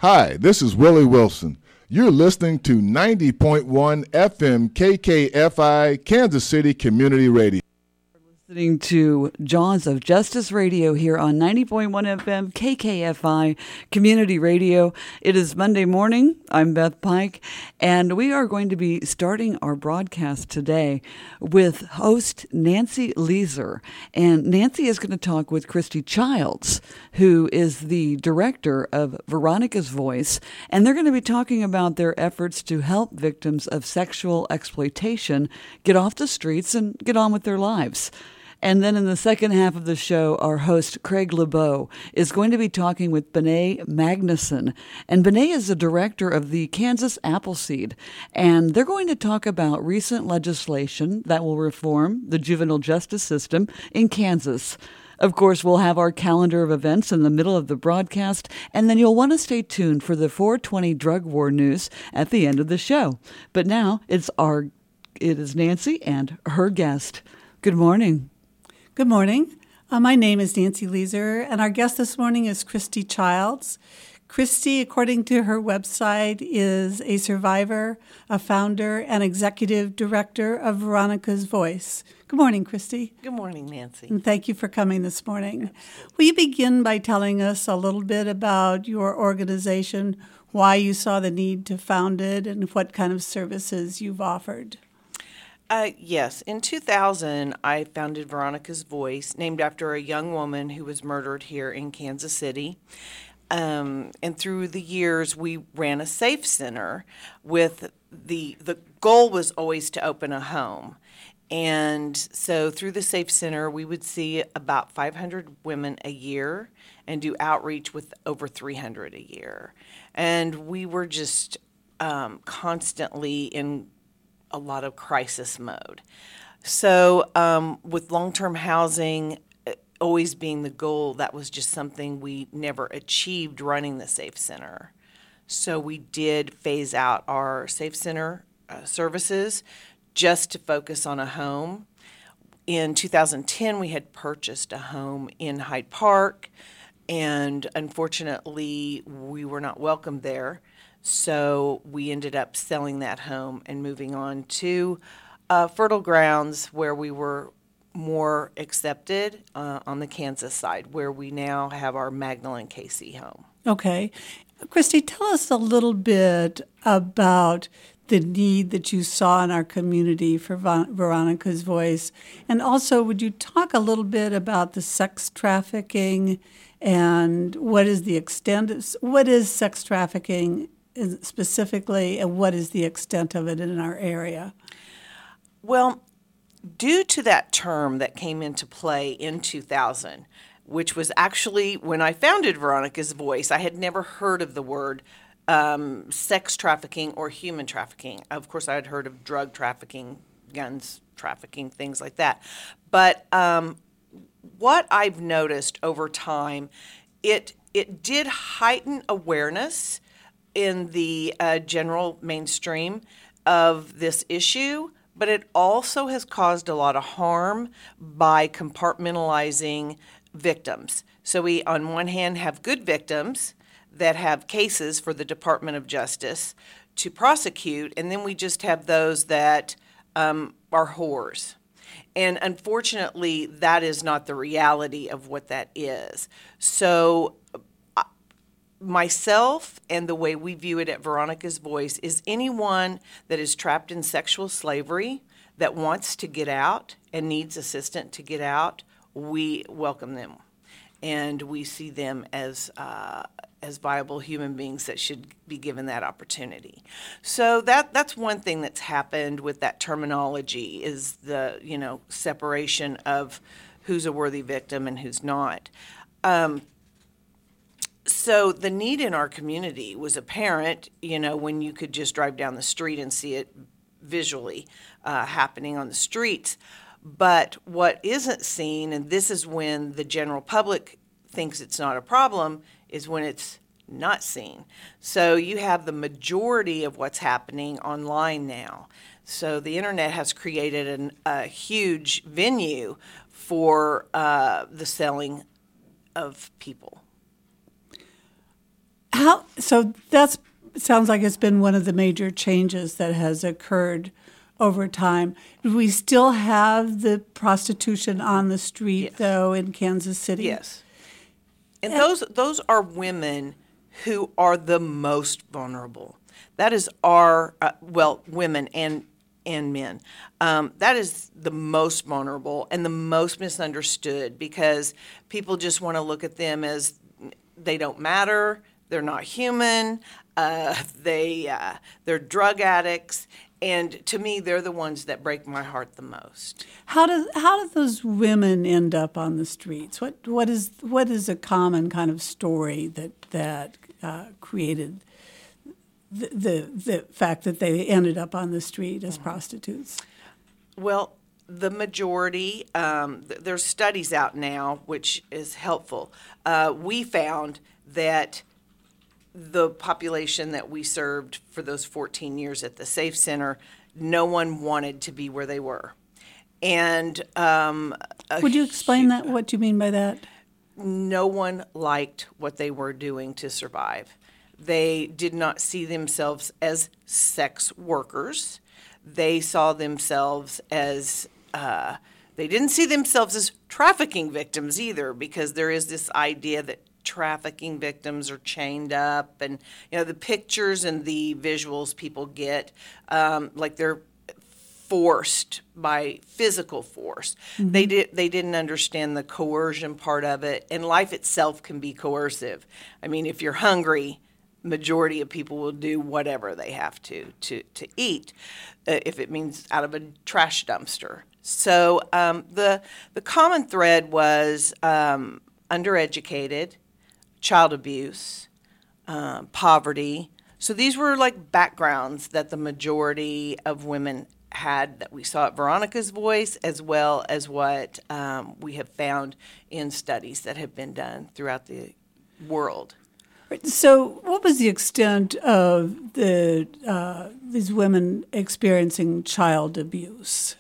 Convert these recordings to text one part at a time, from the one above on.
Hi, this is Willie Wilson. You're listening to 90.1 FM KKFI, Kansas City Community Radio. Listening to Jaws of Justice Radio here on 90.1 FM KKFI Community Radio. It is Monday morning. I'm Beth Pike, and we are going to be starting our broadcast today with host Nancy Leeser. And Nancy is going to talk with Christy Childs, who is the director of Veronica's Voice, and they're going to be talking about their efforts to help victims of sexual exploitation get off the streets and get on with their lives. And then in the second half of the show, our host, Craig LeBeau, is going to be talking with Benet Magnuson. And Benet is the director of the Kansas Appleseed. And they're going to talk about recent legislation that will reform the juvenile justice system in Kansas. Of course, we'll have our calendar of events in the middle of the broadcast, and then you'll want to stay tuned for the 420 drug war news at the end of the show. But now it is Nancy and her guest. Good morning. Good morning. My name is Nancy Leeser, and our guest this morning is Christy Childs. Christy, according to her website, is a survivor, a founder, and executive director of Veronica's Voice. Good morning, Christy. Good morning, Nancy. And thank you for coming this morning. Will you begin by telling us a little bit about your organization, why you saw the need to found it, and what kind of services you've offered? Yes. In 2000, I founded Veronica's Voice, named after a young woman who was murdered here in Kansas City. And through the years, we ran a safe center with the goal was always to open a home. And so through the Safe Center, we would see about 500 women a year and do outreach with over 300 a year. And we were just constantly in a lot of crisis mode. So with long-term housing always being the goal, that was just something we never achieved running the Safe Center. So we did phase out our Safe Center services just to focus on a home. In 2010, we had purchased a home in Hyde Park, and unfortunately, we were not welcome there. So we ended up selling that home and moving on to Fertile Grounds, where we were more accepted on the Kansas side, where we now have our Magdalene Casey home. Okay. Christy, tell us a little bit about the need that you saw in our community for Veronica's Voice. And also, would you talk a little bit about the sex trafficking and what is sex trafficking specifically, and what is the extent of it in our area? Well, due to that term that came into play in 2000, which was actually when I founded Veronica's Voice, I had never heard of the word sex trafficking or human trafficking. Of course, I had heard of drug trafficking, guns trafficking, things like that. But what I've noticed over time, it did heighten awareness in the general mainstream of this issue, but it also has caused a lot of harm by compartmentalizing victims. So we, on one hand, have good victims that have cases for the Department of Justice to prosecute, and then we just have those that are whores. And unfortunately, that is not the reality of what that is. So myself and the way we view it at Veronica's Voice is anyone that is trapped in sexual slavery that wants to get out and needs assistance to get out, we welcome them. And we see them as viable human beings that should be given that opportunity. So that's one thing that's happened with that terminology is the separation of who's a worthy victim and who's not. So the need in our community was apparent, when you could just drive down the street and see it visually happening on the streets. But what isn't seen, and this is when the general public thinks it's not a problem, is when it's not seen. So you have the majority of what's happening online now. So the internet has created a huge venue for the selling of people. So that sounds like it's been one of the major changes that has occurred over time. Do we still have the prostitution on the street, Yes. though, in Kansas City? Yes. And those are women who are the most vulnerable. That is our, women and men. That is the most vulnerable and the most misunderstood because people just want to look at them as they don't matter, they're not human, they're drug addicts, and to me, they're the ones that break my heart the most. How do those women end up on the streets? What is a common kind of story that created the fact that they ended up on the street as prostitutes? Well, the majority, there's studies out now, which is helpful. We found that the population that we served for those 14 years at the Safe Center, no one wanted to be where they were. And would you explain that? What do you mean by that? No one liked what they were doing to survive. They did not see themselves as sex workers. They saw themselves as, they didn't see themselves as trafficking victims either, because there is this idea that trafficking victims are chained up, and the pictures and the visuals people get, like they're forced by physical force. Mm-hmm. They didn't understand the coercion part of it, and life itself can be coercive. I mean, if you're hungry, majority of people will do whatever they have to eat, if it means out of a trash dumpster. So the common thread was undereducated, child abuse, poverty. So these were like backgrounds that the majority of women had that we saw at Veronica's Voice, as well as what we have found in studies that have been done throughout the world. So what was the extent of these women experiencing child abuse?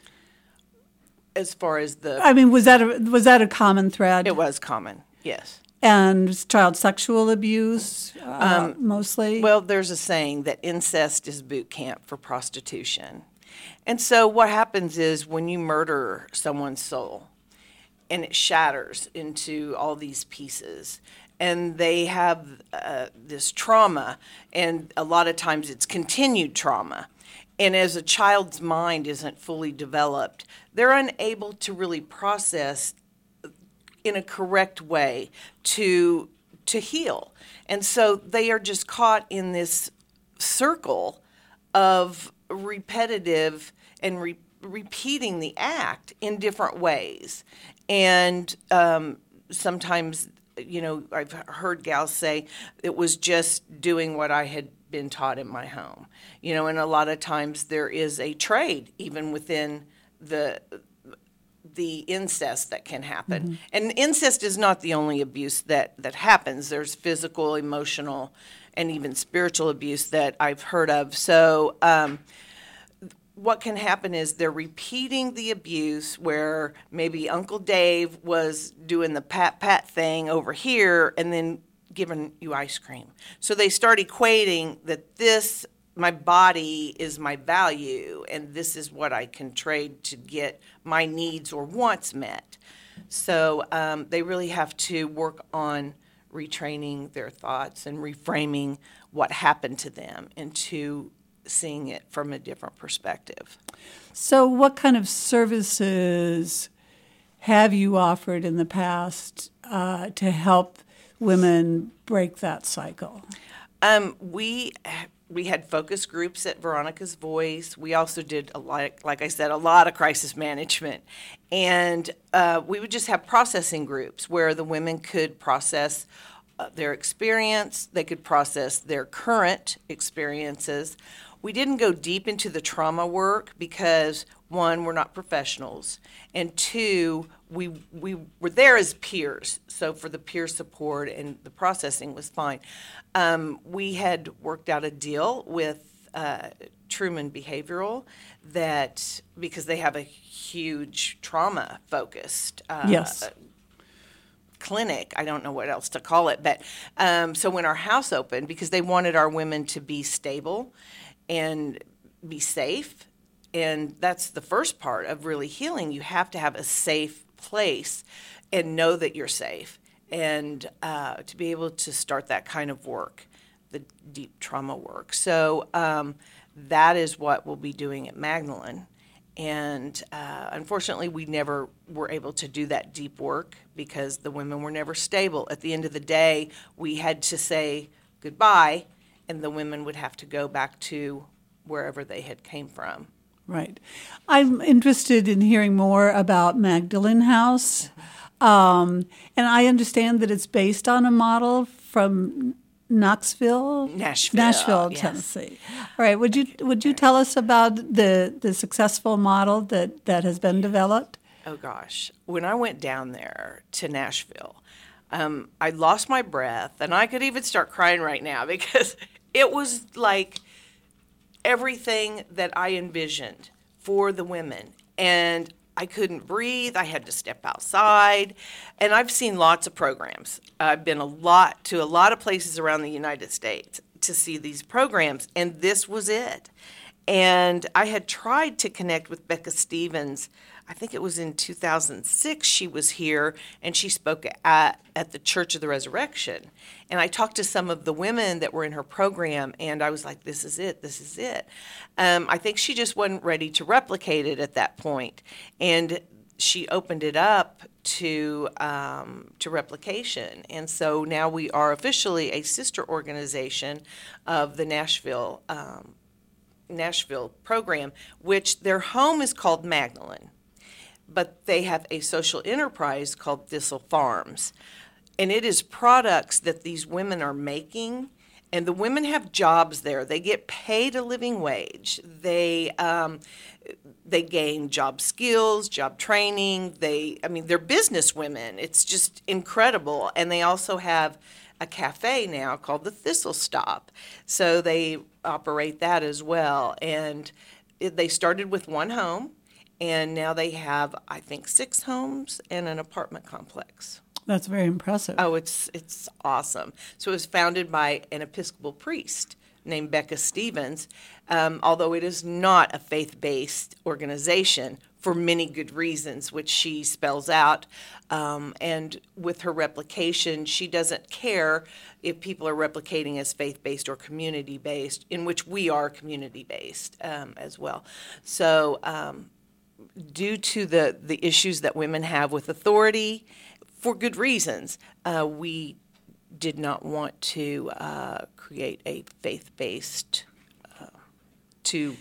As far as was that a common thread? It was common, yes. And child sexual abuse, mostly? Well, there's a saying that incest is boot camp for prostitution. And so what happens is when you murder someone's soul and it shatters into all these pieces, and they have this trauma, and a lot of times it's continued trauma. And as a child's mind isn't fully developed, they're unable to really process in a correct way to heal. And so they are just caught in this circle of repetitive and repeating the act in different ways. And sometimes, I've heard gals say it was just doing what I had been taught in my home. And a lot of times there is a trade even within the incest that can happen. Mm-hmm. And incest is not the only abuse that happens. There's physical, emotional, and even spiritual abuse that I've heard of. So what can happen is they're repeating the abuse where maybe Uncle Dave was doing the pat thing over here and then giving you ice cream. So they start equating that this, my body is my value, and this is what I can trade to get my needs or wants met. So they really have to work on retraining their thoughts and reframing what happened to them into seeing it from a different perspective. So what kind of services have you offered in the past to help women break that cycle? We had focus groups at Veronica's Voice. We also did, like I said, a lot of crisis management. And we would just have processing groups where the women could process their experience. They could process their current experiences. We didn't go deep into the trauma work because, one, we're not professionals, and two, we were there as peers. So for the peer support and the processing was fine. We had worked out a deal with Truman Behavioral that, because they have a huge trauma-focused clinic. I don't know what else to call it. But so when our house opened, because they wanted our women to be stable and be safe, and that's the first part of really healing. You have to have a safe place and know that you're safe, and to be able to start that kind of work, the deep trauma work. So that is what we'll be doing at Magdalen. And unfortunately, we never were able to do that deep work because the women were never stable. At the end of the day, we had to say goodbye, and the women would have to go back to wherever they had came from. Right. I'm interested in hearing more about Magdalen House. And I understand that it's based on a model from Nashville, yes. Tennessee. All right. Would you tell us about the successful model that has been developed? Oh gosh, when I went down there to Nashville, I lost my breath, and I could even start crying right now because it was like everything that I envisioned for the women, and I couldn't breathe. I had to step outside, and I've seen lots of programs. I've been to a lot of places around the United States to see these programs, and this was it. And I had tried to connect with Becca Stevens. I think it was in 2006 she was here, and she spoke at the Church of the Resurrection. And I talked to some of the women that were in her program, and I was like, this is it, this is it. I think she just wasn't ready to replicate it at that point. And she opened it up to replication. And so now we are officially a sister organization of the Nashville program, which their home is called Magdalen, but they have a social enterprise called Thistle Farms. And it is products that these women are making, and the women have jobs there. They get paid a living wage. They gain job skills, job training. They're business women. It's just incredible. And they also have a cafe now called the Thistle Stop. So they operate that as well. And they started with one home, and now they have, I think, 6 homes and an apartment complex. That's very impressive. Oh, it's awesome. So it was founded by an Episcopal priest named Becca Stevens, although it is not a faith-based organization for many good reasons, which she spells out. And with her replication, she doesn't care if people are replicating as faith-based or community-based, in which we are community-based as well. So due to the issues that women have with authority, for good reasons, we did not want to create a faith-based to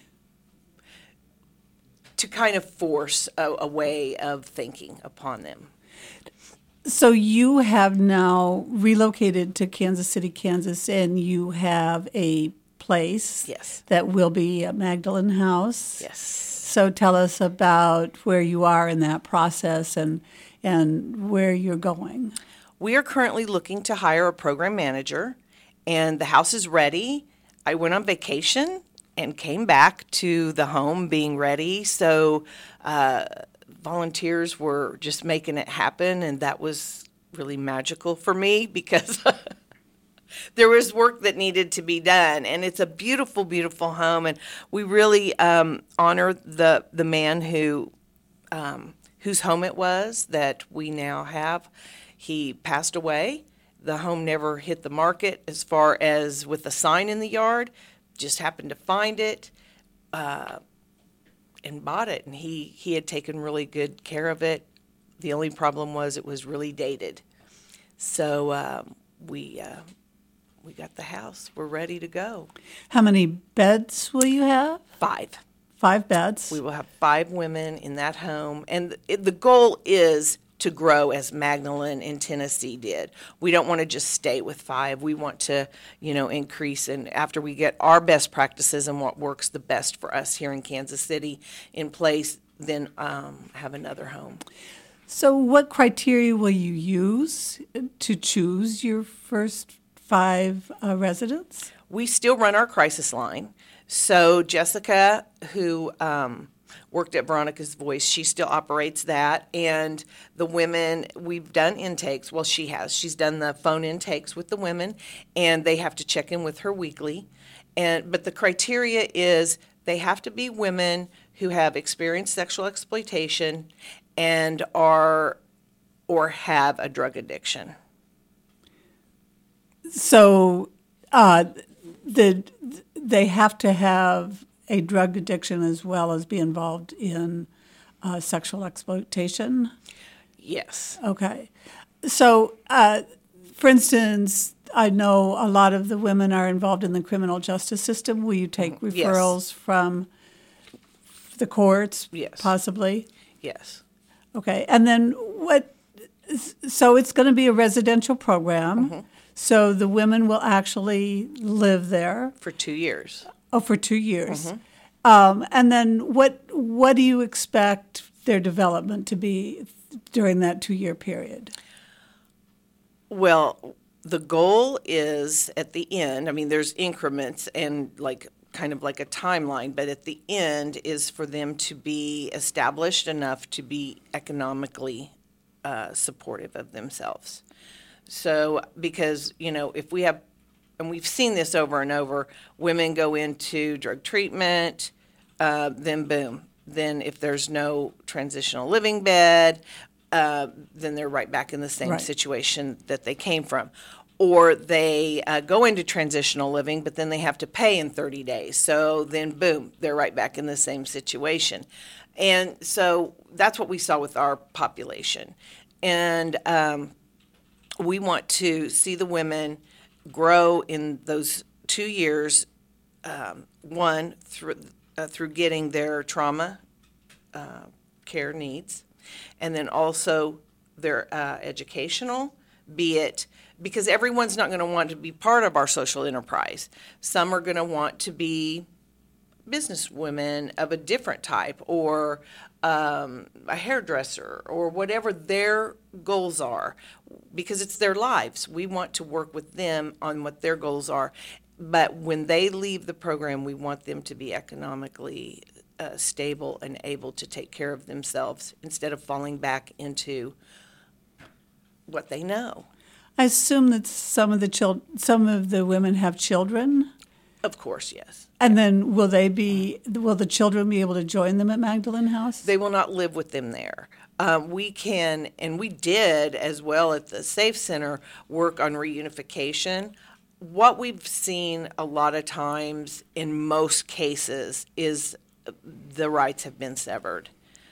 kind of force a way of thinking upon them. So you have now relocated to Kansas City, Kansas, and you have a place that will be a Magdalen House. Yes. So tell us about where you are in that process and where you're going. We are currently looking to hire a program manager, and the house is ready. I went on vacation and came back to the home being ready. So volunteers were just making it happen, and that was really magical for me because there was work that needed to be done. And it's a beautiful, beautiful home, and we really honor the man whose home it was that we now have. He passed away. The home never hit the market as far as with a sign in the yard. Just happened to find it and bought it. And he had taken really good care of it. The only problem was it was really dated. So we got the house. We're ready to go. How many beds will you have? 5. 5 beds. We will have 5 women in that home. And the goal is to grow as Magdalen in Tennessee did. We don't want to just stay with 5. We want to, increase. And after we get our best practices and what works the best for us here in Kansas City in place, then have another home. So what criteria will you use to choose your first 5 residents? We still run our crisis line. So Jessica, who worked at Veronica's Voice. She still operates that. And the women, we've done intakes. Well, she has. She's done the phone intakes with the women, and they have to check in with her weekly. But the criteria is they have to be women who have experienced sexual exploitation and are or have a drug addiction. So they have to have a drug addiction as well as be involved in sexual exploitation? Yes. Okay. So, for instance, I know a lot of the women are involved in the criminal justice system. Will you take referrals from the courts? Yes. Possibly? Yes. Okay. And then so it's going to be a residential program. Mm-hmm. So the women will actually live there. For 2 years. Oh, for 2 years. Mm-hmm. And then what do you expect their development to be during that 2-year period? Well, the goal is at the end, I mean, there's increments and kind of like a timeline, but at the end is for them to be established enough to be economically supportive of themselves. So, because, if we have, and we've seen this over and over, women go into drug treatment, then boom. Then if there's no transitional living bed, then they're right back in the same situation that they came from. Or they go into transitional living, but then they have to pay in 30 days. So then boom, they're right back in the same situation. And so that's what we saw with our population. And we want to see the women grow in those 2 years, one, through getting their trauma care needs, and then also their educational, be it, because everyone's not going to want to be part of our social enterprise. Some are going to want to be businesswomen of a different type, or a hairdresser, or whatever their goals are, because it's their lives. We want to work with them on what their goals are. But when they leave the program, we want them to be economically stable and able to take care of themselves instead of falling back into what they know. I assume that some of the women have children. Of course, yes. And then will the children be able to join them at Magdalene House? They will not live with them there. We can, and we did as well at the Safe Center, work on reunification. What we've seen a lot of times in most cases is the rights have been severed.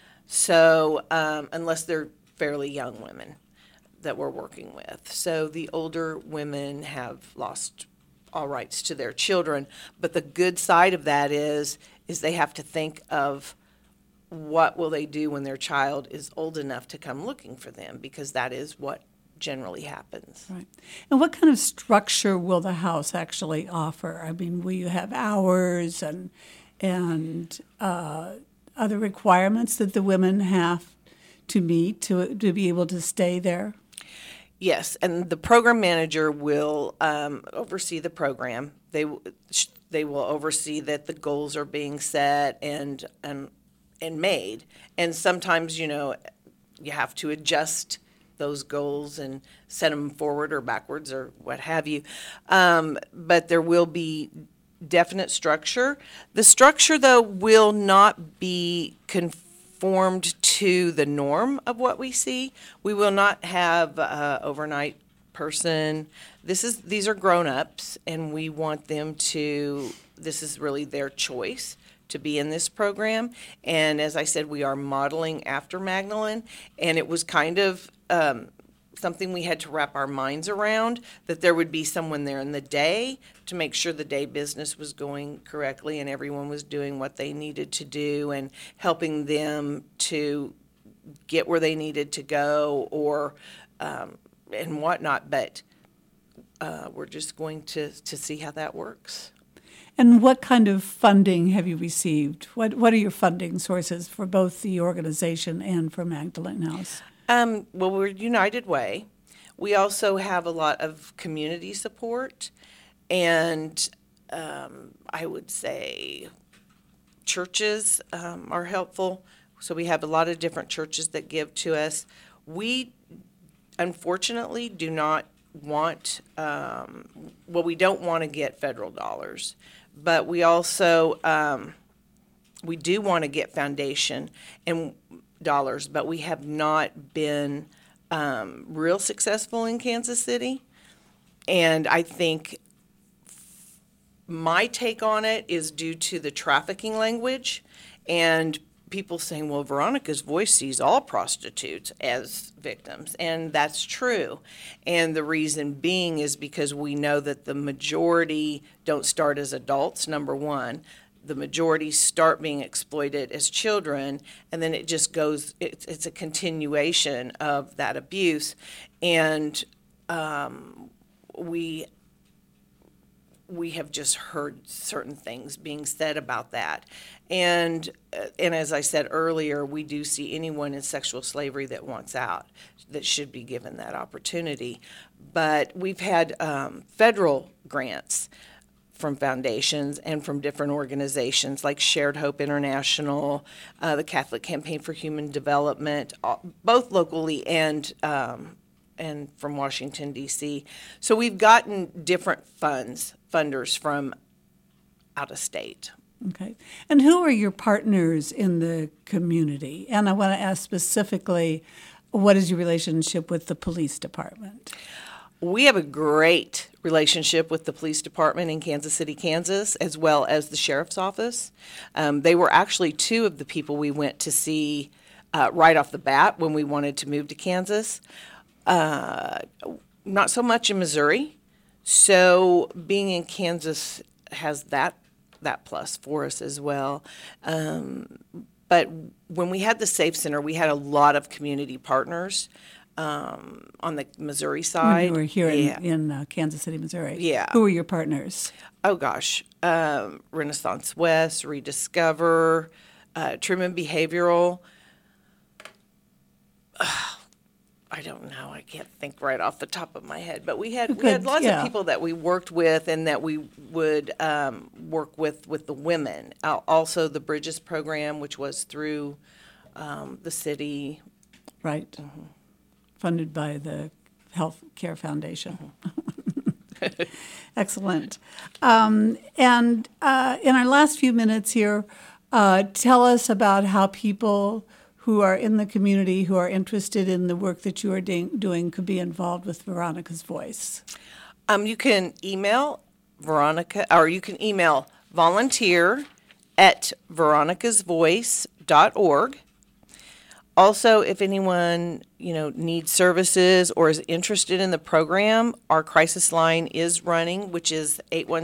So unless they're fairly young women that we're working with. So the older women have lost all rights to their children. But the good side of that is they have to think of what will they do when their child is old enough to come looking for them, because that is what generally happens. Right. And what kind of structure will the house actually offer? I mean, will you have hours and other requirements that the women have to meet to be able to stay there? Yes, and the program manager will oversee the program. They will oversee that the goals are being set and made. And sometimes, you have to adjust those goals and set them forward or backwards or what have you. But there will be definite structure. The structure, though, will not be conformed to the norm of what we see. We will not have an overnight person. These are grown-ups, and we want them to, this is really their choice to be in this program. And as I said, we are modeling after Magdalene, and it was kind of something we had to wrap our minds around, that there would be someone there in the day to make sure the day business was going correctly and everyone was doing what they needed to do and helping them to get where they needed to go or and whatnot. But we're just going to see how that works. And what kind of funding have you received? What are your funding sources for both the organization and for Magdalene House? Well, we're United Way. We also have a lot of community support and I would say churches are helpful. So we have a lot of different churches that give to us. We, unfortunately, do not want, we don't want to get federal dollars, but we also, we do want to get foundation and dollars, but we have not been real successful in Kansas City. And I think my take on it is due to the trafficking language and people saying, well, Veronica's Voice sees all prostitutes as victims, and that's true. And the reason being is because we know that the majority don't start as adults, number one. The majority start being exploited as children, and then it just goes, it's a continuation of that abuse. And we have just heard certain things being said about that. And as I said earlier, we do see anyone in sexual slavery that wants out that should be given that opportunity. But we've had federal grants from foundations and from different organizations like Shared Hope International, the Catholic Campaign for Human Development, both locally and from Washington, D.C. So we've gotten different funders from out of state. Okay. And who are your partners in the community? And I want to ask specifically, what is your relationship with the police department? We have a great relationship with the police department in Kansas City, Kansas, as well as the sheriff's office. They were actually two of the people we went to see right off the bat when we wanted to move to Kansas. Not so much in Missouri. So being in Kansas has that plus for us as well. But when we had the Safe Center, we had a lot of community partners on the Missouri side. When you were here in Kansas City, Missouri. Yeah. Who were your partners? Oh, gosh. Renaissance West, Rediscover, Truman Behavioral. I don't know. I can't think right off the top of my head. But we had lots of people that we worked with and that we would work with the women. Also, the Bridges program, which was through the city. Right. Mm-hmm. Funded by the Health Care Foundation. Mm-hmm. Excellent. And in our last few minutes here, tell us about how people who are in the community, who are interested in the work that you are doing, could be involved with Veronica's Voice. You can email Veronica, or you can email volunteer@veronicasvoice.org. Also, if anyone needs services or is interested in the program, our crisis line is running, which is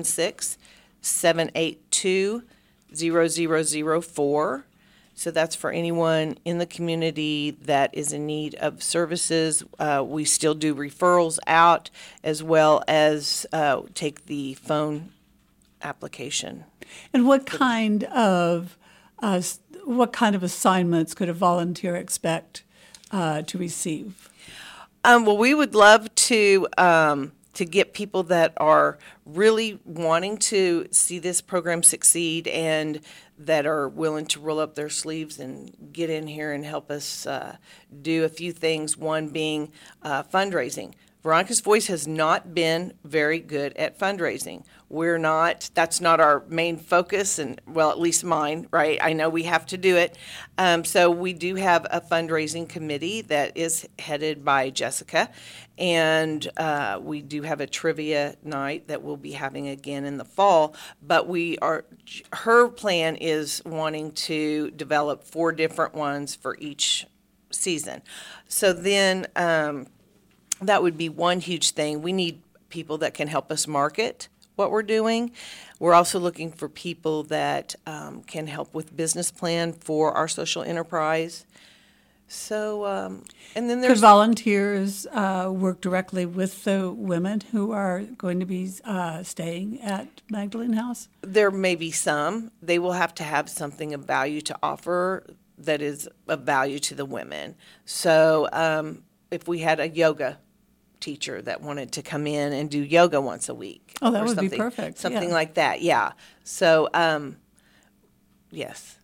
816-782-0004. So that's for anyone in the community that is in need of services. We still do referrals out as well as take the phone application. And what kind of assignments could a volunteer expect to receive? Well, we would love to get people that are really wanting to see this program succeed and that are willing to roll up their sleeves and get in here and help us do a few things, one being fundraising. Veronica's Voice has not been very good at fundraising. That's not our main focus, and well, at least mine, right? I know we have to do it. So we do have a fundraising committee that is headed by Jessica, and we do have a trivia night that we'll be having again in the fall, but her plan is wanting to develop 4 different ones for each season. So then that would be one huge thing. We need people that can help us market what we're doing. We're also looking for people that can help with business plan for our social enterprise. So, and then there's... Could volunteers work directly with the women who are going to be staying at Magdalene House? There may be some. They will have to have something of value to offer that is of value to the women. So if we had a yoga teacher that wanted to come in and do yoga once a week. Oh, that would be perfect. Something like that, yeah. So Yes.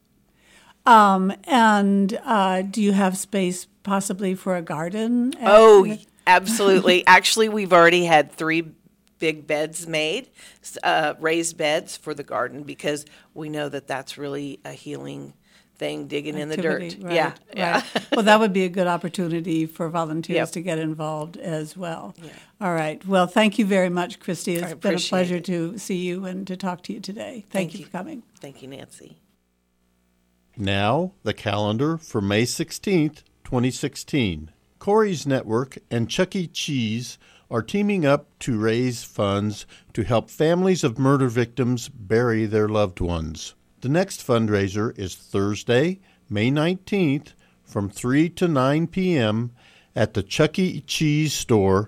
And do you have space possibly for a garden? Oh, absolutely. Actually, we've already had 3 big beds made, raised beds for the garden, because we know that that's really a healing thing, digging in the dirt. Right, Yeah. right. Well, that would be a good opportunity for volunteers Yep. to get involved as well. Yeah. All right. Well, thank you very much, Christy. It's been a appreciate pleasure it. to see you and to talk to you today. Thank you for coming. Thank you, Nancy. Now, the calendar for May 16th, 2016. Corey's Network and Chuck E. Cheese are teaming up to raise funds to help families of murder victims bury their loved ones. The next fundraiser is Thursday, May 19th, from 3 to 9 p.m. at the Chuck E. Cheese store,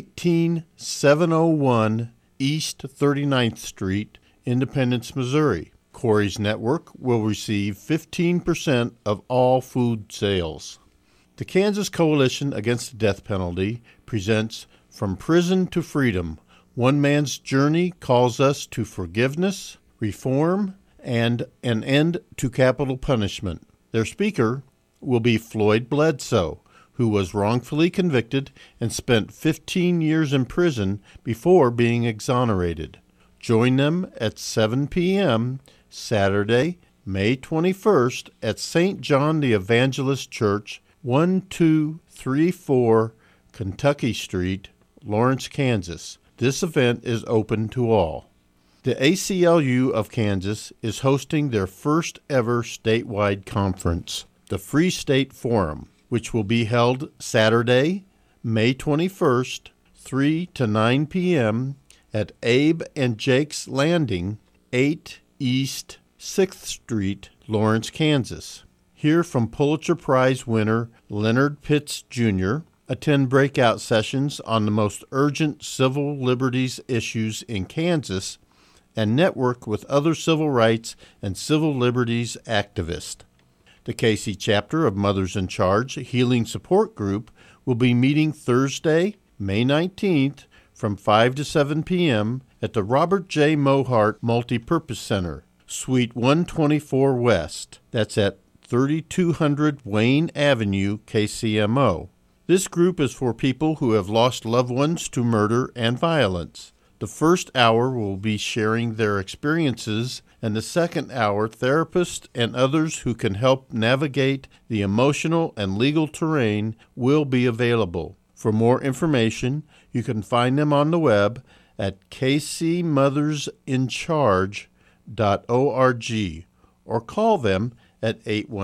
18701 East 39th Street, Independence, Missouri. Corey's Network will receive 15% of all food sales. The Kansas Coalition Against the Death Penalty presents From Prison to Freedom. One man's journey calls us to forgiveness, reform, and an end to capital punishment. Their speaker will be Floyd Bledsoe, who was wrongfully convicted and spent 15 years in prison before being exonerated. Join them at 7 p.m. Saturday, May 21st at St. John the Evangelist Church, 1234 Kentucky Street, Lawrence, Kansas. This event is open to all. The ACLU of Kansas is hosting their first ever statewide conference, the Free State Forum, which will be held Saturday, May 21st, 3 to 9 p.m. at Abe and Jake's Landing, 8 East 6th Street, Lawrence, Kansas. Hear from Pulitzer Prize winner Leonard Pitts, Jr., attend breakout sessions on the most urgent civil liberties issues in Kansas, and network with other civil rights and civil liberties activists. The KC chapter of Mothers in Charge Healing Support Group will be meeting Thursday, May 19th from 5 to 7 p.m. at the Robert J. Mohart Multipurpose Center, Suite 124 West. That's at 3200 Wayne Avenue, KCMO. This group is for people who have lost loved ones to murder and violence. The first hour will be sharing their experiences, and the second hour, therapists and others who can help navigate the emotional and legal terrain will be available. For more information, you can find them on the web at kcmothersincharge.org or call them at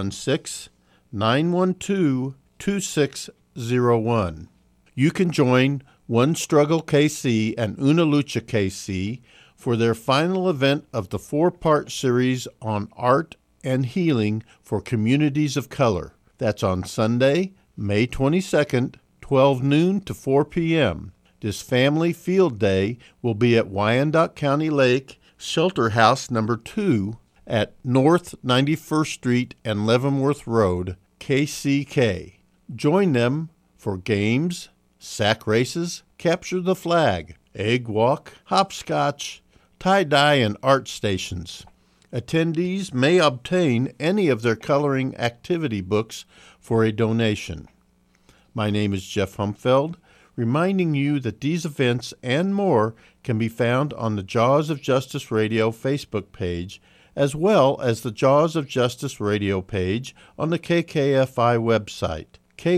816-912-2601. You can join One Struggle KC and Una Lucha KC for their final event of the 4-part series on art and healing for communities of color. That's on Sunday, May 22nd, 12 noon to 4 p.m. This family field day will be at Wyandotte County Lake, Shelter House number 2 at North 91st Street and Leavenworth Road, KCK. Join them for games, sack races, capture the flag, egg walk, hopscotch, tie-dye, and art stations. Attendees may obtain any of their coloring activity books for a donation. My name is Jeff Humfeld, reminding you that these events and more can be found on the Jaws of Justice Radio Facebook page, as well as the Jaws of Justice Radio page on the KKFI website,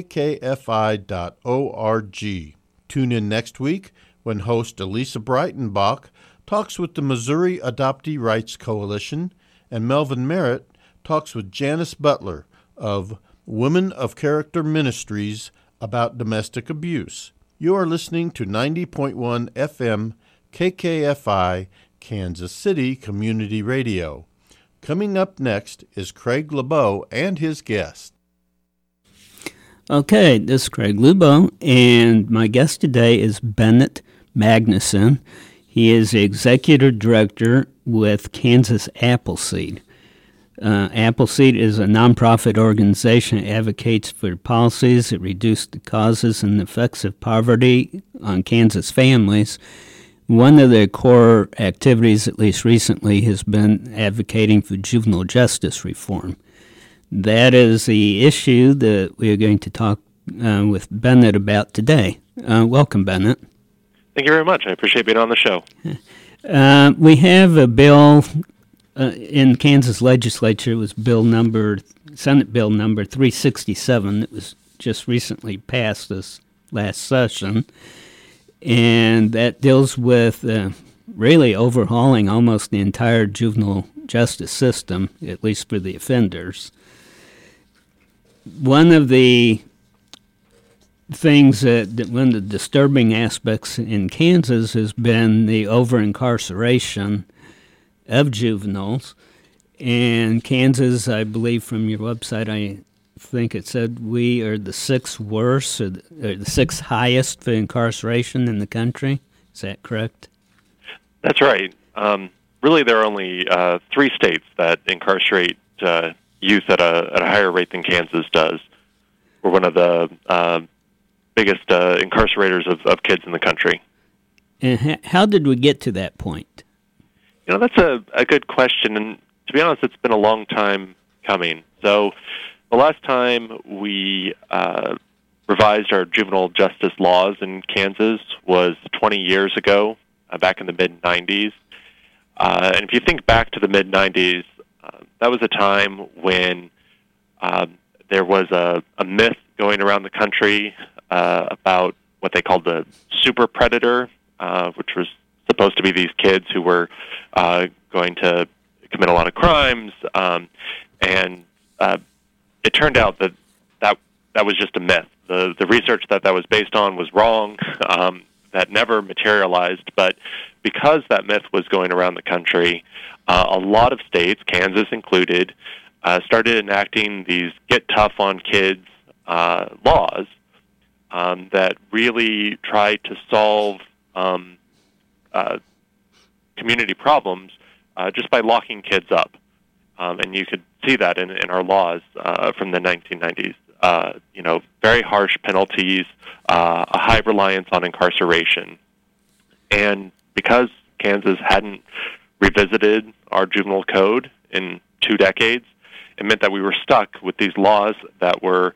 kkfi.org. Tune in next week when host Elisa Breitenbach talks with the Missouri Adoptee Rights Coalition, and Melvin Merritt talks with Janice Butler of Women of Character Ministries about domestic abuse. You are listening to 90.1 FM KKFI, Kansas City Community Radio. Coming up next is Craig LeBeau and his guest. Okay, this is Craig LeBeau, and my guest today is Bennett Magnuson. He is the executive director with Kansas Appleseed. Appleseed is a nonprofit organization that advocates for policies that reduce the causes and effects of poverty on Kansas families. one of the core activities, at least recently, has been advocating for juvenile justice reform. That is the issue that we are going to talk with Bennett about today. Welcome, Bennett. Thank you very much. I appreciate being on the show. We have a bill in Kansas legislature. It was Senate Bill number 367 that was just recently passed this last session, and that deals with really overhauling almost the entire juvenile justice system, at least for the offenders. One of the things one of the disturbing aspects in Kansas has been the over-incarceration of juveniles. And Kansas, I believe from your website, I think it said we are the sixth worst, or the sixth highest for incarceration in the country. Is that correct? That's right. Really, there are only 3 states that incarcerate youth at a higher rate than Kansas does. We're one of the biggest incarcerators of kids in the country. And how did we get to that point? That's a good question, and to be honest, it's been a long time coming. So the last time we revised our juvenile justice laws in Kansas was 20 years ago, back in the mid-'90s. And if you think back to the mid-'90s, that was a time when there was a myth going around the country about what they called the super predator, which was supposed to be these kids who were going to commit a lot of crimes, and it turned out that was just a myth. The research that was based on was wrong. That never materialized, but because that myth was going around the country, a lot of states, Kansas included, started enacting these get tough on kids laws that really tried to solve community problems just by locking kids up. And you could see that in our laws from the 1990s. Very harsh penalties, a high reliance on incarceration. And because Kansas hadn't revisited our juvenile code in 2 decades, it meant that we were stuck with these laws that were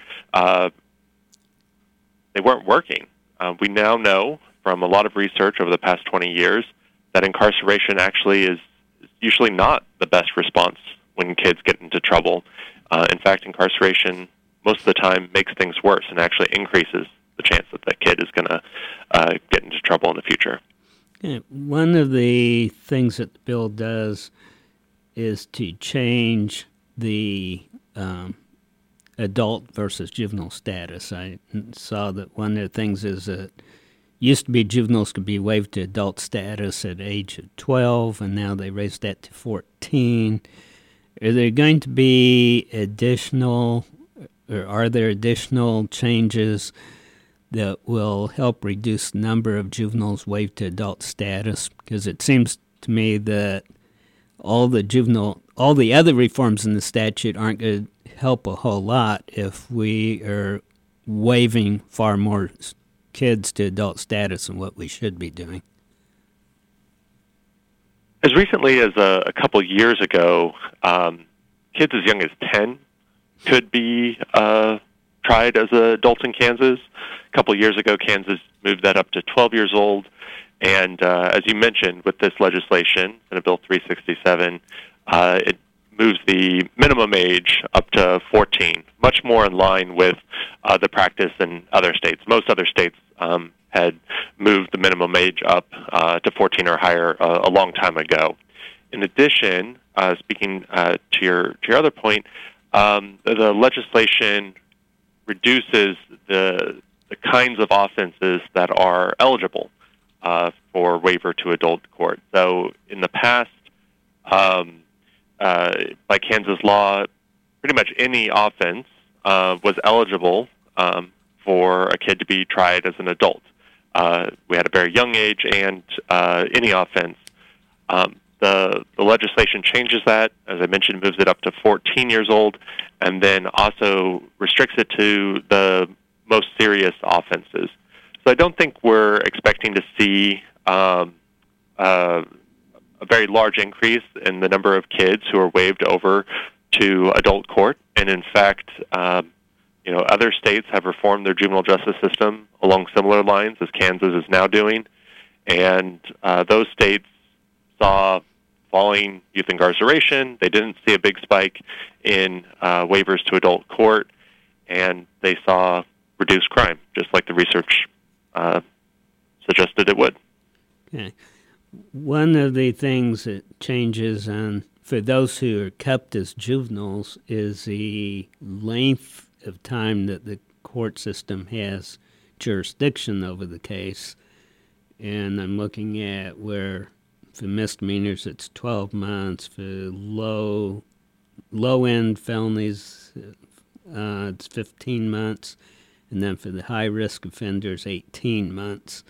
they weren't working. We now know from a lot of research over the past 20 years that incarceration actually is usually not the best response when kids get into trouble. In fact, incarceration most of the time makes things worse and actually increases the chance that that kid is going to get into trouble in the future. Yeah, one of the things that the bill does is to change the adult versus juvenile status. I saw that one of the things is that used to be juveniles could be waived to adult status at age of 12, and now they raised that to 14. Are there going to be are there additional changes that will help reduce the number of juveniles waived to adult status? Because it seems to me that all the other reforms in the statute aren't going to help a whole lot if we are waiving far more kids to adult status than what we should be doing. As recently as a couple years ago, kids as young as 10 could be tried as adults in Kansas. A couple years ago, Kansas moved that up to 12 years old. And as you mentioned, with this legislation, Senate Bill 367, it moves the minimum age up to 14, much more in line with the practice in other states. Most other states had moved the minimum age up to 14 or higher a long time ago. In addition, speaking to your other point, the legislation reduces the kinds of offenses that are eligible for waiver to adult court. So in the past, by Kansas law, pretty much any offense was eligible for a kid to be tried as an adult. We had a very young age and any offense. The legislation changes that, as I mentioned, moves it up to 14 years old, and then also restricts it to the most serious offenses. So I don't think we're expecting to see a very large increase in the number of kids who are waived over to adult court. And in fact, other states have reformed their juvenile justice system along similar lines as Kansas is now doing. And those states saw falling youth incarceration. They didn't see a big spike in waivers to adult court, and they saw reduced crime, just like the research suggested it would. Okay. One of the things that changes for those who are kept as juveniles is the length of time that the court system has jurisdiction over the case. And I'm looking at where for misdemeanors it's 12 months, for low-end felonies it's 15 months, and then for the high-risk offenders 18 months.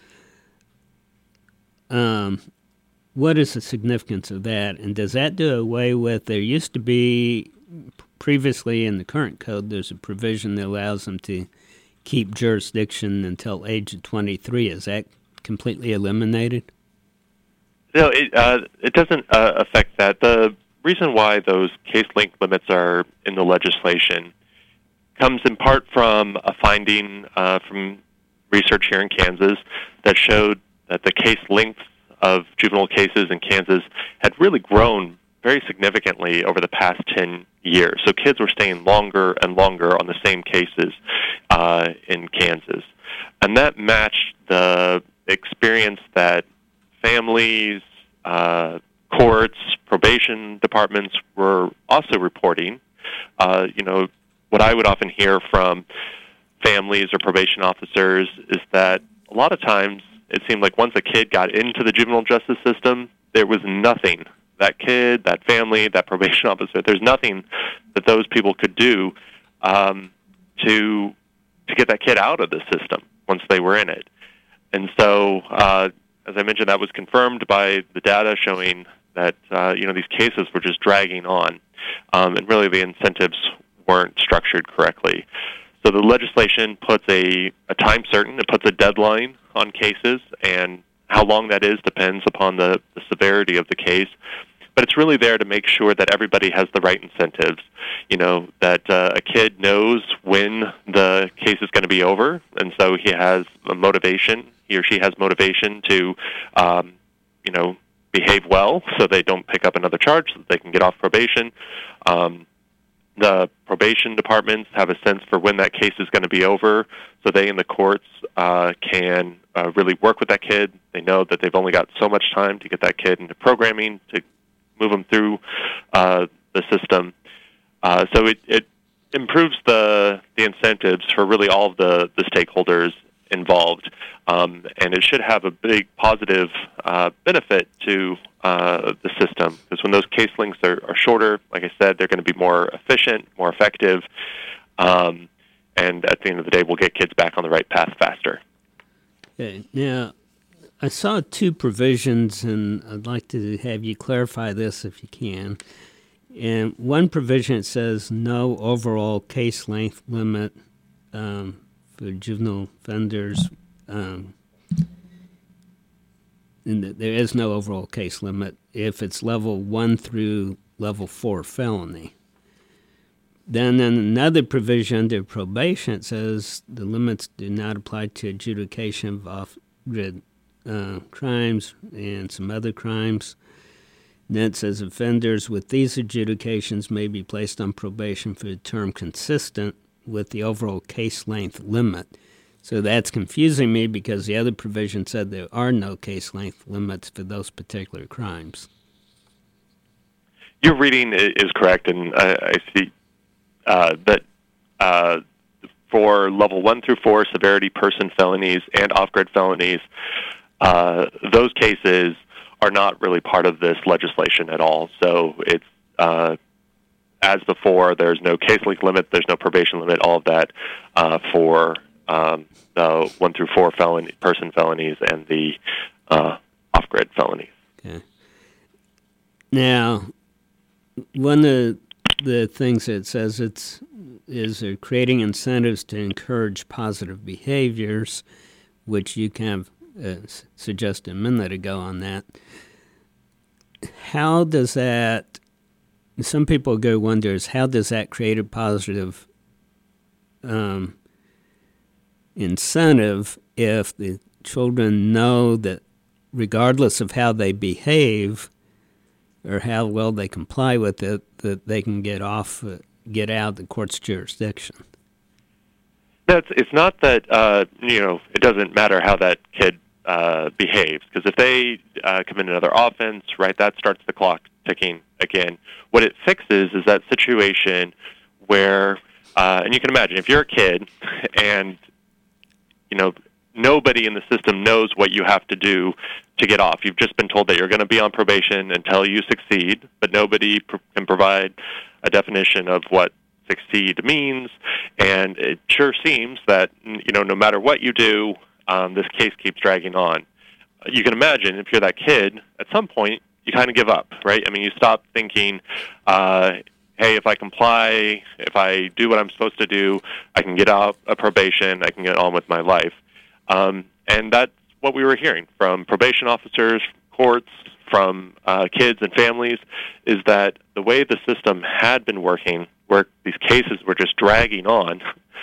What is the significance of that, and does that do away with, there used to be, previously in the current code, there's a provision that allows them to keep jurisdiction until age of 23. Is that completely eliminated? No, it doesn't affect that. The reason why those case length limits are in the legislation comes in part from a finding from research here in Kansas that showed that the case length of juvenile cases in Kansas had really grown very significantly over the past 10 years. So kids were staying longer and longer on the same cases in Kansas. And that matched the experience that families, courts, probation departments were also reporting. What I would often hear from families or probation officers is that a lot of times it seemed like once a kid got into the juvenile justice system, there was nothing. That kid, that family, that probation officer, there's nothing that those people could do to get that kid out of the system once they were in it. And so, as I mentioned, that was confirmed by the data showing that these cases were just dragging on, and really the incentives weren't structured correctly. So the legislation puts a time certain, it puts a deadline on cases, and how long that is depends upon the severity of the case. But it's really there to make sure that everybody has the right incentives, that a kid knows when the case is going to be over, and so he has a motivation, he or she has motivation to, behave well so they don't pick up another charge, so that they can get off probation. The probation departments have a sense for when that case is going to be over, so they in the courts can really work with that kid. They know that they've only got so much time to get that kid into programming, to move them through the system. So it improves the incentives for really all of the stakeholders involved, and it should have a big positive benefit to the system, because when those case lengths are shorter, like I said, they're going to be more efficient, more effective, and at the end of the day, we'll get kids back on the right path faster. Okay. Now, I saw two provisions, and I'd like to have you clarify this if you can. And one provision says no overall case length limit for juvenile offenders. And there is no overall case limit if it's level 1 through level 4 felony. Then in another provision under probation, it says the limits do not apply to adjudication of off-grid crimes and some other crimes. And then it says offenders with these adjudications may be placed on probation for a term consistent with the overall case length limit. So that's confusing me because the other provision said there are no case length limits for those particular crimes. Your reading is correct, and I see that for level 1 through 4 severity person felonies and off-grid felonies, those cases are not really part of this legislation at all. So it's as before, there's no case length limit, there's no probation limit, all of that for the 1 through 4 person felonies and the off-grid felonies. Okay. Now, one of the things that it says is they're creating incentives to encourage positive behaviors, which you kind of suggested a minute ago on that. How does that, some people go wonders, how does that create a positive incentive if the children know that regardless of how they behave or how well they comply with it, that they can get out of the court's jurisdiction? It's not that it doesn't matter how that kid behaves, because if they commit another offense, right, that starts the clock ticking again. What it fixes is that situation where, and you can imagine, if you're a kid and nobody in the system knows what you have to do to get off. You've just been told that you're going to be on probation until you succeed, but nobody can provide a definition of what succeed means, and it sure seems that no matter what you do, this case keeps dragging on. You can imagine if you're that kid, at some point you kind of give up, right? I mean, you stop thinking, hey, if I comply, if I do what I'm supposed to do, I can get out of probation, I can get on with my life. And that's what we were hearing from probation officers, courts, from kids and families, is that the way the system had been working, where these cases were just dragging on,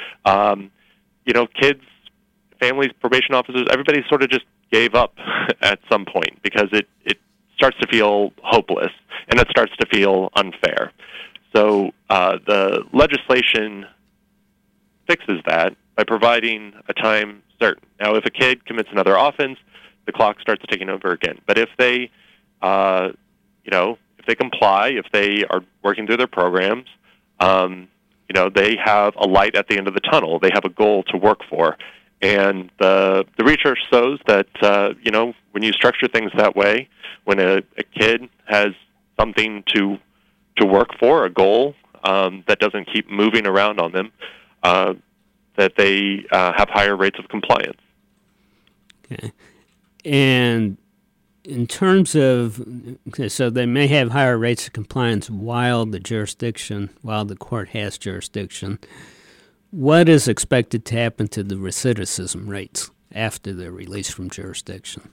kids, families, probation officers, everybody sort of just gave up at some point because it starts to feel hopeless and it starts to feel unfair. So the legislation fixes that by providing a time certain. Now, if a kid commits another offense, the clock starts ticking over again. But if they, if they comply, if they are working through their programs, they have a light at the end of the tunnel. They have a goal to work for. And the research shows that, when you structure things that way, when a kid has something to work for, a goal that doesn't keep moving around on them, that they have higher rates of compliance. Okay. And in terms of, so they may have higher rates of compliance while the court has jurisdiction. What is expected to happen to the recidivism rates after they're released from jurisdiction?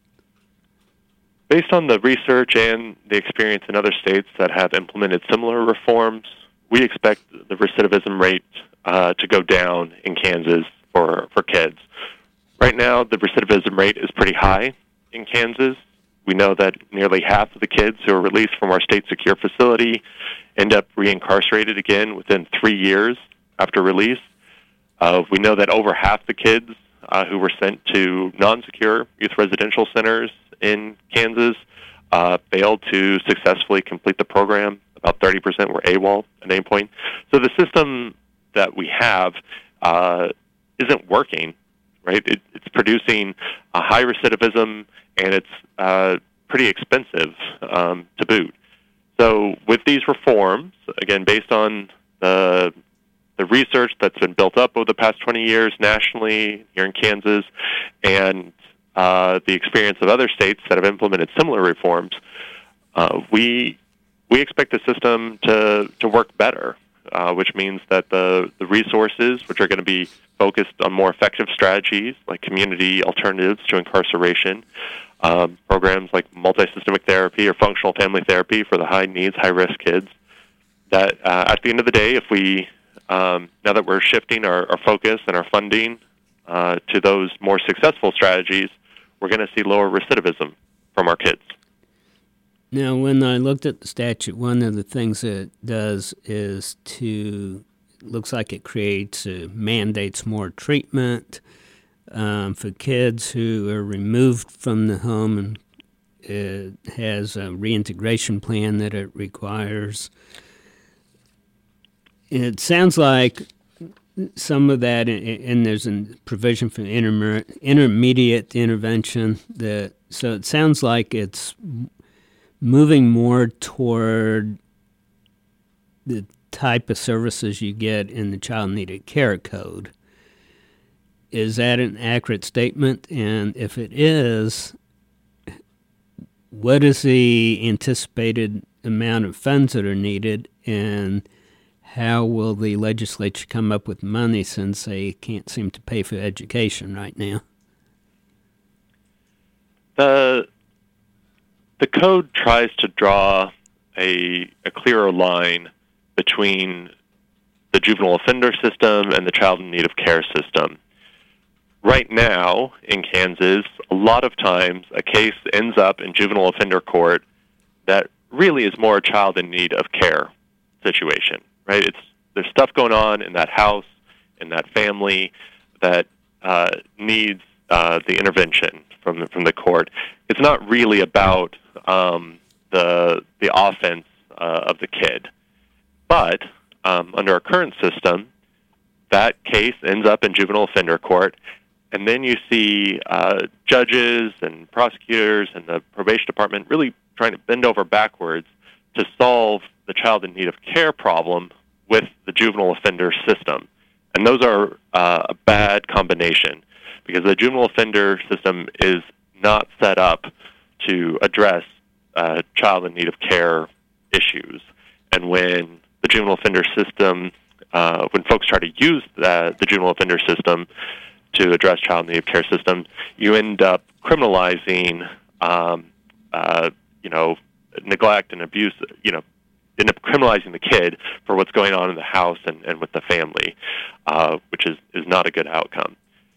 Based on the research and the experience in other states that have implemented similar reforms, we expect the recidivism rate to go down in Kansas for kids. Right now, the recidivism rate is pretty high in Kansas. We know that nearly half of the kids who are released from our state secure facility end up reincarcerated again within 3 years after release. We know that over half the kids who were sent to non-secure youth residential centers in Kansas failed to successfully complete the program. About 30% were AWOL at any point. So the system that we have isn't working, right? It's producing a high recidivism, and it's pretty expensive to boot. So with these reforms, again, based on the research that's been built up over the past 20 years nationally here in Kansas, and the experience of other states that have implemented similar reforms, we expect the system to work better, which means that the resources, which are going to be focused on more effective strategies like community alternatives to incarceration, programs like multisystemic therapy or functional family therapy for the high needs, high risk kids, that at the end of the day, if we now that we're shifting our focus and our funding to those more successful strategies, we're going to see lower recidivism from our kids. Now, when I looked at the statute, one of the things it does is looks like it mandates more treatment for kids who are removed from the home, and it has a reintegration plan that it requires. It sounds like some of that, and there's a provision for intermediate intervention. So it sounds like it's moving more toward the type of services you get in the Child Needed Care Code. Is that an accurate statement? And if it is, what is the anticipated amount of funds that are needed, and how will the legislature come up with money since they can't seem to pay for education right now? The code tries to draw a clearer line between the juvenile offender system and the child in need of care system. Right now in Kansas, a lot of times a case ends up in juvenile offender court that really is more a child in need of care situation, right? There's stuff going on in that house, in that family that needs the intervention from the court. It's not really about the offense of the kid, but under our current system, that case ends up in juvenile offender court, and then you see judges and prosecutors and the probation department really trying to bend over backwards to solve the child in need of care problem with the juvenile offender system. And those are a bad combination, because the juvenile offender system is not set up to address child in need of care issues. And when the juvenile offender system, when folks try to use the juvenile offender system to address child in need of care system, you end up criminalizing, neglect and abuse, end up criminalizing the kid for what's going on in the house and with the family, which is not a good outcome.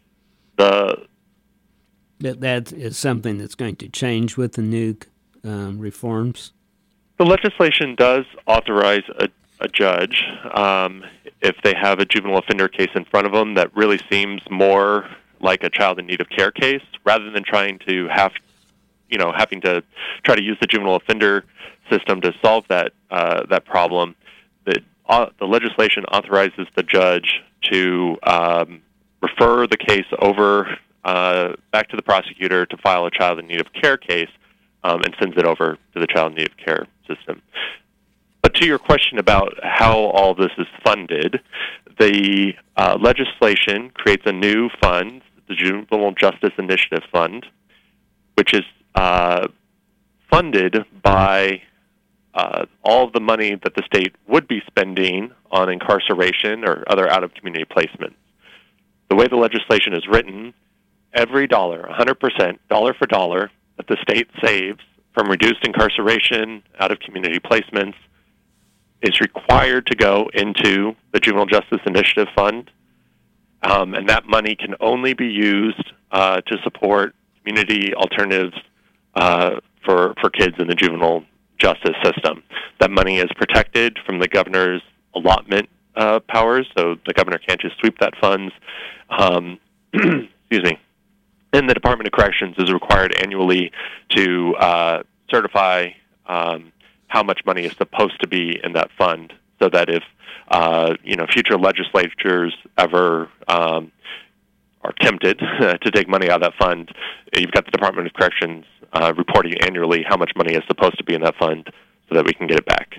That is something that's going to change with the new reforms? The legislation does authorize a judge, if they have a juvenile offender case in front of them that really seems more like a child in need of care case, rather than having to try to use the juvenile offender system to solve that problem. The legislation authorizes the judge to refer the case over back to the prosecutor to file a child in need of care case, and sends it over to the child in need of care system. But to your question about how all this is funded, the legislation creates a new fund, the Juvenile Justice Initiative Fund, which is funded by all of the money that the state would be spending on incarceration or other out-of-community placements. The way the legislation is written, every dollar, 100%, dollar for dollar, that the state saves from reduced incarceration, out-of-community placements, is required to go into the Juvenile Justice Initiative Fund, and that money can only be used to support community alternatives for kids in the juvenile justice system. That money is protected from the governor's allotment powers, so the governor can't just sweep that funds. Excuse me. And the Department of Corrections is required annually to certify how much money is supposed to be in that fund, so that if future legislatures ever are tempted to take money out of that fund, you've got the Department of Corrections reporting annually how much money is supposed to be in that fund, so that we can get it back.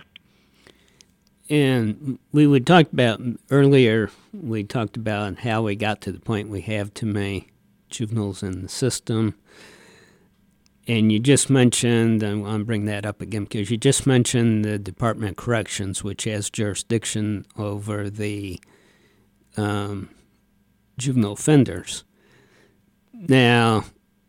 And we talked about earlier. We talked about how we got to the point we have too many juveniles in the system. And you just mentioned, and I want to bring that up again, because you just mentioned the Department of Corrections, which has jurisdiction over the juvenile offenders. Now,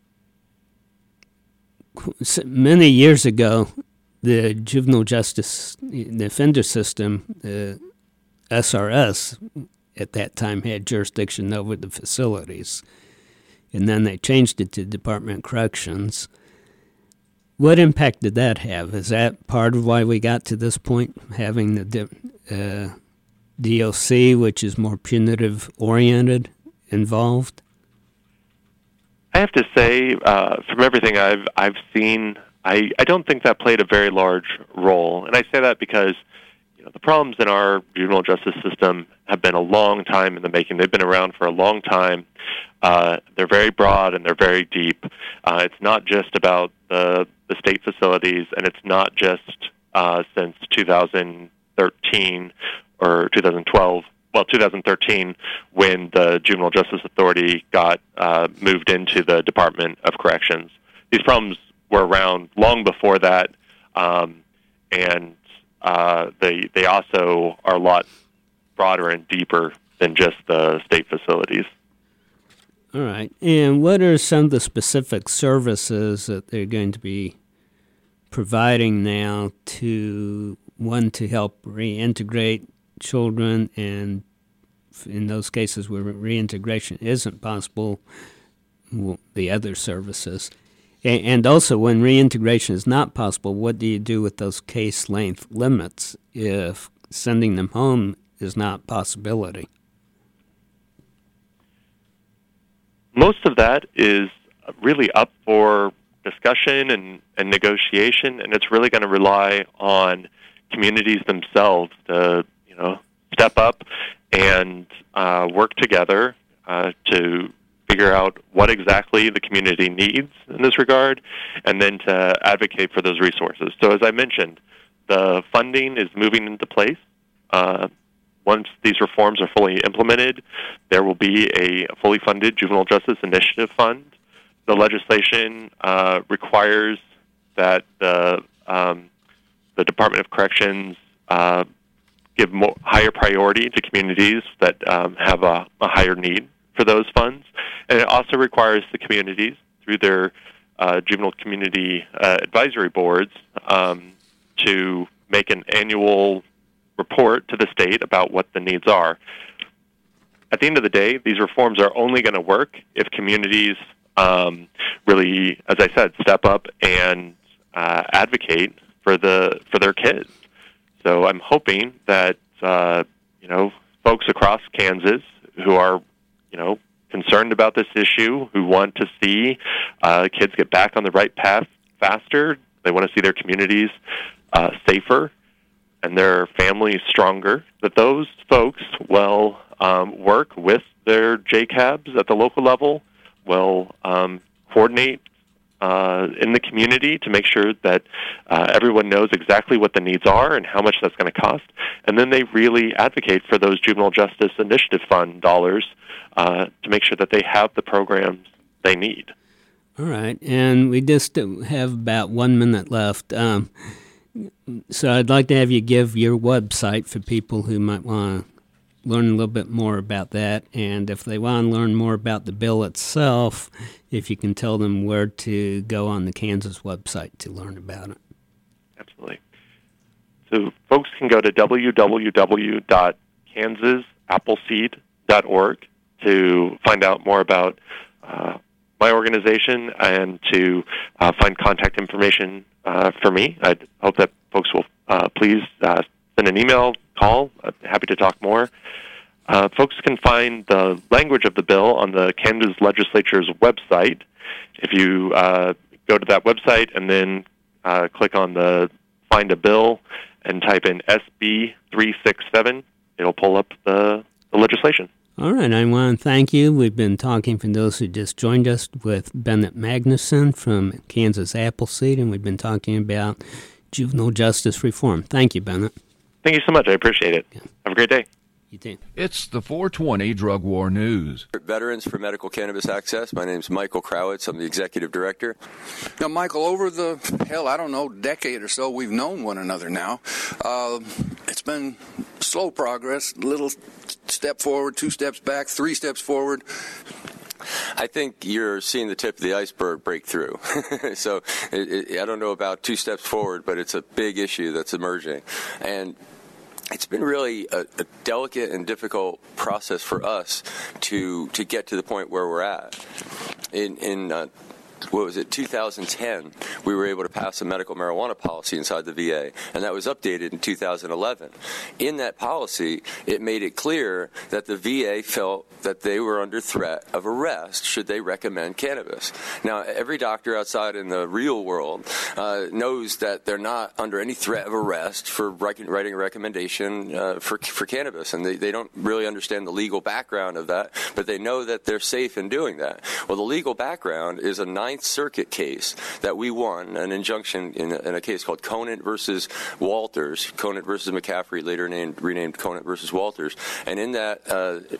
many years ago, the juvenile justice, the offender system, the SRS, at that time had jurisdiction over the facilities. And then they changed it to Department of Corrections. What impact did that have? Is that part of why we got to this point, having the DOC, which is more punitive-oriented, involved? I have to say, from everything I've seen, I don't think that played a very large role. And I say that because the problems in our juvenile justice system have been a long time in the making. They've been around for a long time. They're very broad and they're very deep. It's not just about the state facilities, and it's not just since 2013 or 2012. Well, 2013, when the Juvenile Justice Authority got moved into the Department of Corrections. These problems were around long before that, and they also are a lot broader and deeper than just the state facilities. All right. And what are some of the specific services that they're going to be providing now to help reintegrate children, and in those cases where reintegration isn't possible, the other services? And also, when reintegration is not possible, what do you do with those case length limits if sending them home is not a possibility? Most of that is really up for discussion and negotiation, and it's really going to rely on communities themselves to, step up and work together to figure out what exactly the community needs in this regard, and then to advocate for those resources. So as I mentioned, the funding is moving into place. Once these reforms are fully implemented, there will be a fully funded Juvenile Justice Initiative Fund. The legislation requires that the Department of Corrections give higher priority to communities that have a higher need for those funds. And it also requires the communities, through their juvenile community advisory boards, to make an annual report to the state about what the needs are. At the end of the day, these reforms are only going to work if communities really, as I said, step up and advocate for their kids. So I'm hoping that folks across Kansas who are concerned about this issue, who want to see kids get back on the right path faster, they want to see their communities safer and their families stronger, that those folks will work with their JCABs at the local level, will coordinate in the community to make sure that everyone knows exactly what the needs are and how much that's going to cost. And then they really advocate for those Juvenile Justice Initiative Fund dollars to make sure that they have the programs they need. All right. And we just have about 1 minute left. So I'd like to have you give your website for people who might want to learn a little bit more about that. And if they want to learn more about the bill itself, if you can tell them where to go on the Kansas website to learn about it. Absolutely. So folks can go to www.kansasappleseed.org to find out more about my organization and to find contact information for me. I hope that folks will please send an email, call. I'm happy to talk more. Folks can find the language of the bill on the Kansas Legislature's website. If you go to that website and then click on the Find a Bill and type in SB 367, it'll pull up the legislation. All right, I want to thank you. We've been talking, for those who just joined us, with Bennett Magnuson from Kansas Appleseed, and we've been talking about juvenile justice reform. Thank you, Bennett. Thank you so much. I appreciate it. Yeah. Have a great day. You too. It's the 420 Drug War News. Veterans for Medical Cannabis Access. My name is Michael Krowitz. I'm the executive director. Now, Michael, over the, decade or so, we've known one another now. It's been slow progress, little step forward, 2 steps back, 3 steps forward. I think you're seeing the tip of the iceberg break through. So I don't know about 2 steps forward, but it's a big issue that's emerging. And it's been really a delicate and difficult process for us to get to the point where we're at. In 2010, we were able to pass a medical marijuana policy inside the VA, and that was updated in 2011. In that policy, it made it clear that the VA felt that they were under threat of arrest should they recommend cannabis. Now, every doctor outside in the real world knows that they're not under any threat of arrest for writing a recommendation for cannabis, and they don't really understand the legal background of that, but they know that they're safe in doing that. Well, the legal background is a Ninth Circuit case that we won, an injunction in a case called Conant versus Walters. Conant versus McCaffrey, later renamed Conant versus Walters. And in that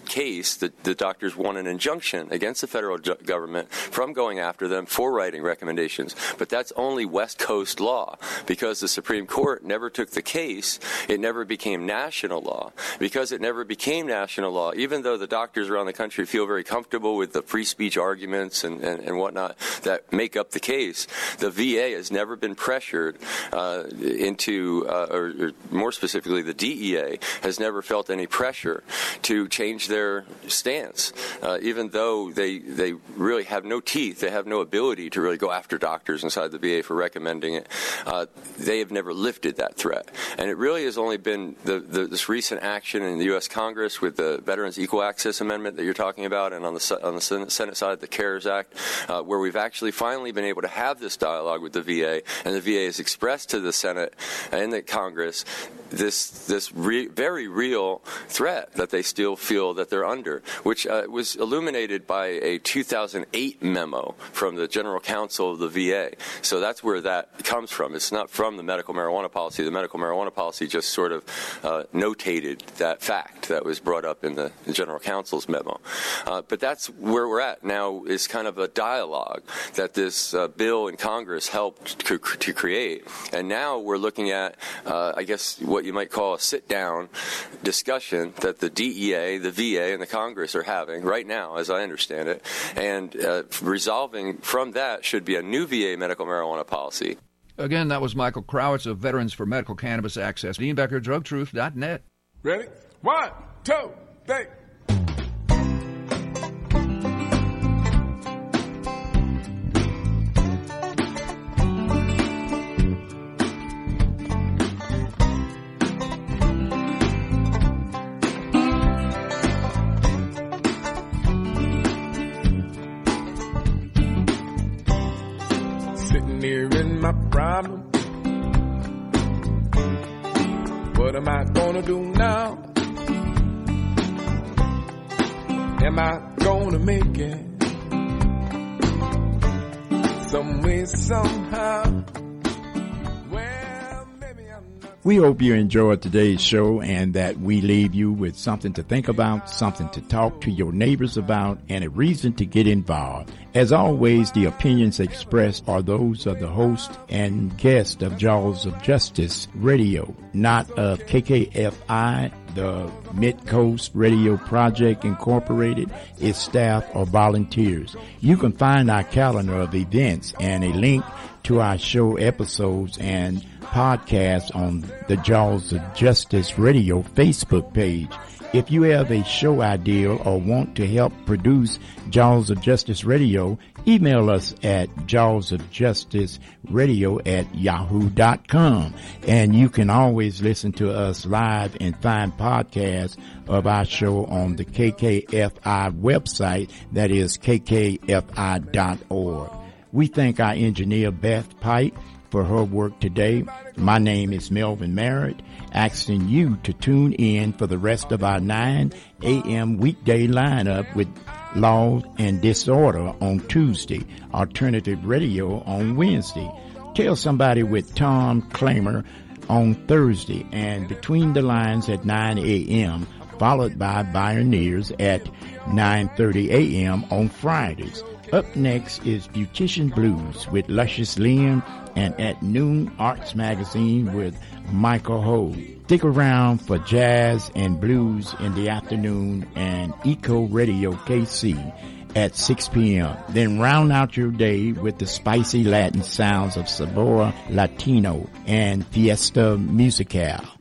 case, the doctors won an injunction against the federal government from going after them for writing recommendations. But that's only West Coast law, because the Supreme Court never took the case. It never became national law. Because it never became national law, even though the doctors around the country feel very comfortable with the free speech arguments and whatnot that make up the case, the VA has never been pressured into, or more specifically, the DEA has never felt any pressure to change their stance, even though they really have no teeth. They have no ability to really go after doctors inside the VA for recommending it. They have never lifted that threat. And it really has only been this recent action in the U.S. Congress with the Veterans Equal Access Amendment that you're talking about, and on the Senate side, the CARES Act, where we've actually finally been able to have this dialogue with the VA, and the VA has expressed to the Senate and the Congress this very real threat that they still feel that they're under, which was illuminated by a 2008 memo from the General Counsel of the VA. So that's where that comes from. It's not from the medical marijuana policy. The medical marijuana policy just sort of notated that fact that was brought up in the General Counsel's memo. But that's where we're at now, is kind of a dialogue that this bill in Congress helped to create. And now we're looking at, I guess, what you might call a sit-down discussion that the DEA, the VA, and the Congress are having right now, as I understand it. And resolving from that should be a new VA medical marijuana policy. Again, that was Michael Krawitz of Veterans for Medical Cannabis Access. Dean Becker, DrugTruth.net. Ready? 1, 2, 3. My problem. What am I gonna do now? Am I gonna make it? Some way, somehow. Well, maybe I'm not. We hope you enjoyed today's show and that we leave you with something to think about, something to talk to your neighbors about, and a reason to get involved. As always, the opinions expressed are those of the host and guest of Jaws of Justice Radio, not of KKFI, the Mid-Coast Radio Project Incorporated, its staff, or volunteers. You can find our calendar of events and a link to our show episodes and podcasts on the Jaws of Justice Radio Facebook page. If you have a show idea or want to help produce Jaws of Justice Radio, email us at jawsofjusticeradio@yahoo.com. And you can always listen to us live and find podcasts of our show on the KKFI website, that is kkfi.org. We thank our engineer, Beth Pike, for her work today. My name is Melvin Merritt, asking you to tune in for the rest of our 9 a.m. weekday lineup with Law and Disorder on Tuesday, Alternative Radio on Wednesday, Tell Somebody with Tom Clamer on Thursday, and Between the Lines at 9 a.m., followed by Pioneers at 9:30 a.m. on Fridays. Up next is Beautician Blues with Luscious Lynn, and at noon, Arts Magazine with Michael Ho. Stick around for jazz and blues in the afternoon and Eco Radio KC at 6 p.m. Then round out your day with the spicy Latin sounds of Sabor Latino and Fiesta Musical.